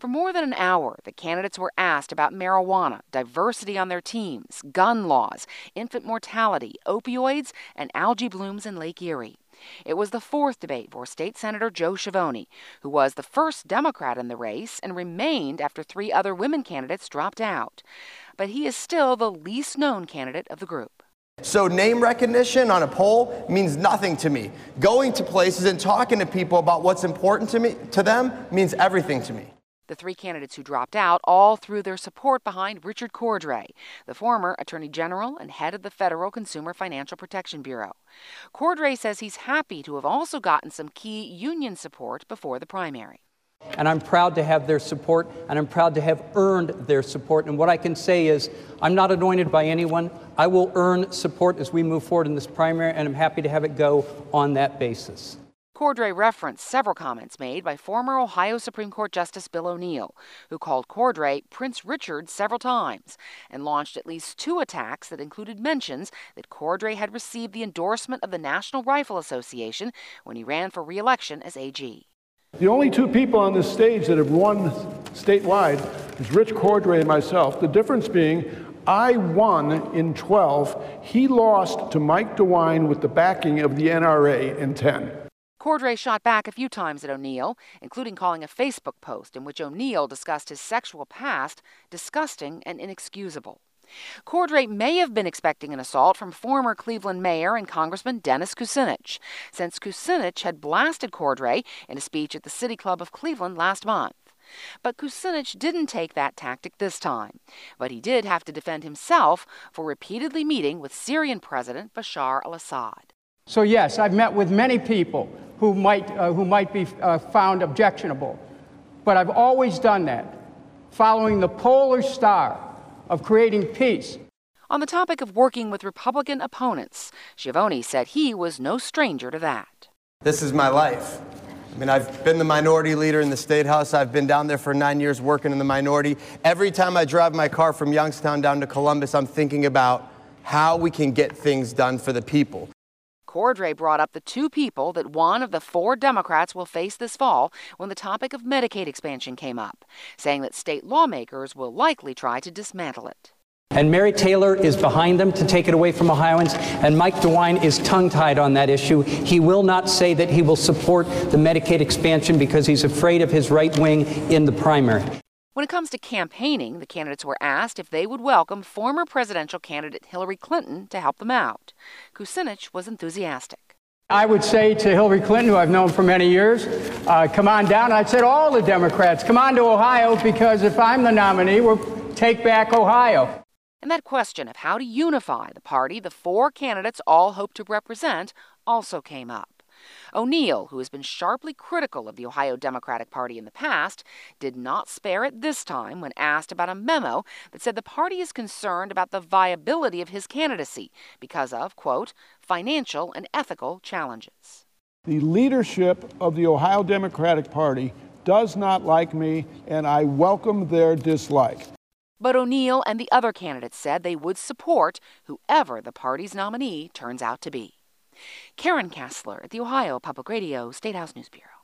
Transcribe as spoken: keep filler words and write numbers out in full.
For more than an hour, the candidates were asked about marijuana, diversity on their teams, gun laws, infant mortality, opioids, and algae blooms in Lake Erie. It was the fourth debate for State Senator Joe Schiavone, who was the first Democrat in the race and remained after three other women candidates dropped out. But he is still the least known candidate of the group. So name recognition on a poll means nothing to me. Going to places and talking to people about what's important to me, to them, means everything to me. The three candidates who dropped out all threw their support behind Richard Cordray, the former Attorney General and head of the Federal Consumer Financial Protection Bureau. Cordray says he's happy to have also gotten some key union support before the primary. And I'm proud to have their support, and I'm proud to have earned their support. And what I can say is I'm not anointed by anyone. I will earn support as we move forward in this primary, and I'm happy to have it go on that basis. Cordray referenced several comments made by former Ohio Supreme Court Justice Bill O'Neill, who called Cordray Prince Richard several times and launched at least two attacks that included mentions that Cordray had received the endorsement of the National Rifle Association when he ran for re-election as A G. The only two people on this stage that have won statewide is Rich Cordray and myself. The difference being I won in twelve. He lost to Mike DeWine with the backing of the N R A in ten. Cordray shot back a few times at O'Neill, including calling a Facebook post in which O'Neill discussed his sexual past disgusting and inexcusable. Cordray may have been expecting an assault from former Cleveland Mayor and Congressman Dennis Kucinich, since Kucinich had blasted Cordray in a speech at the City Club of Cleveland last month. But Kucinich didn't take that tactic this time, but he did have to defend himself for repeatedly meeting with Syrian President Bashar al-Assad. So yes, I've met with many people who might, uh, who might be uh, found objectionable, but I've always done that, following the polar star of creating peace. On the topic of working with Republican opponents, Schiavone said he was no stranger to that. This is my life. I mean, I've been the minority leader in the State House. I've been down there for nine years working in the minority. Every time I drive my car from Youngstown down to Columbus, I'm thinking about how we can get things done for the people. Cordray brought up the two people that one of the four Democrats will face this fall when the topic of Medicaid expansion came up, saying that state lawmakers will likely try to dismantle it. And Mary Taylor is behind them to take it away from Ohioans, and Mike DeWine is tongue-tied on that issue. He will not say that he will support the Medicaid expansion because he's afraid of his right wing in the primary. When it comes to campaigning, the candidates were asked if they would welcome former presidential candidate Hillary Clinton to help them out. Kucinich was enthusiastic. I would say to Hillary Clinton, who I've known for many years, uh, come on down. I'd say to all the Democrats, come on to Ohio, because if I'm the nominee, we'll take back Ohio. And that question of how to unify the party the four candidates all hope to represent also came up. O'Neill, who has been sharply critical of the Ohio Democratic Party in the past, did not spare it this time when asked about a memo that said the party is concerned about the viability of his candidacy because of, quote, financial and ethical challenges. The leadership of the Ohio Democratic Party does not like me, and I welcome their dislike. But O'Neill and the other candidates said they would support whoever the party's nominee turns out to be. Karen Kassler at the Ohio Public Radio State House News Bureau.